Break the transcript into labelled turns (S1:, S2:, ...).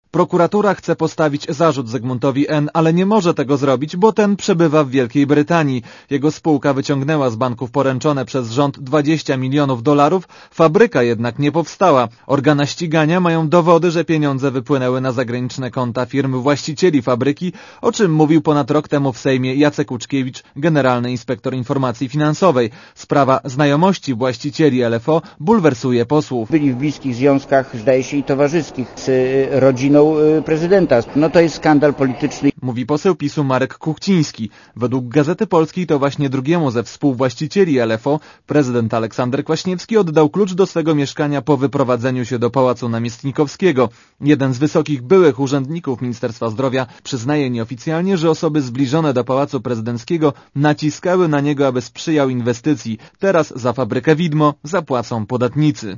S1: Prokuratura chce postawić zarzut Zygmuntowi N., ale nie może tego zrobić, bo ten przebywa w Wielkiej Brytanii. Jego spółka wyciągnęła z banków poręczone przez rząd $20 milionów, fabryka jednak nie powstała. Organa ścigania mają dowody, że pieniądze wypłynęły na zagraniczne konta firm właścicieli fabryki, o czym mówił ponad rok temu w Sejmie Jacek Łuczkiewicz, generalny inspektor informacji finansowej. Sprawa znajomości właścicieli LFO bulwersuje posłów.
S2: Byli w bliskich związkach, zdaje się, i towarzyskich z rodziną prezydenta. No to jest skandal polityczny.
S1: Mówi poseł PiS-u Marek Kuchciński. Według Gazety Polskiej to właśnie drugiemu ze współwłaścicieli LFO prezydent Aleksander Kwaśniewski oddał klucz do swego mieszkania po wyprowadzeniu się do Pałacu Namiestnikowskiego. Jeden z wysokich byłych urzędników Ministerstwa Zdrowia przyznaje nieoficjalnie, że osoby zbliżone do Pałacu Prezydenckiego naciskały na niego, aby sprzyjał inwestycji. Teraz za fabrykę widmo zapłacą podatnicy.